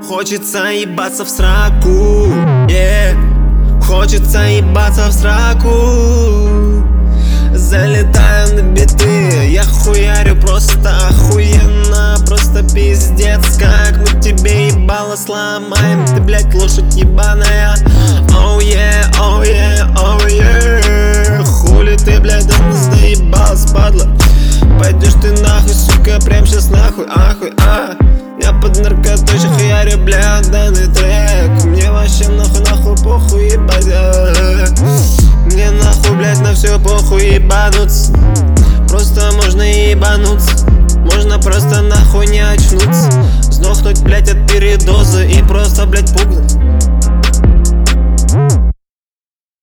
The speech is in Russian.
Хочется ебаться в сраку, хочется ебаться в сраку. Залетаю на биты, я хуярю просто охуенно. Просто пиздец, как мы тебе ебало сломаем. Ты, блядь, лошадь ебаная. Оу е, оу е, оу е. Хули ты, блядь, до нас доебалась, падла. Пойдешь ты нахуй, сука, прям сейчас нахуй, ахуй, Я под наркотой хуярю, блядь, данный трек. Мне вообще нахуй похуй ебать, Мне нахуй, блядь, на все похуй ебануться. Просто можно ебануться, можно просто нахуй не очнуться. Сдохнуть, блядь, от передоза и просто, блядь, пугнуть.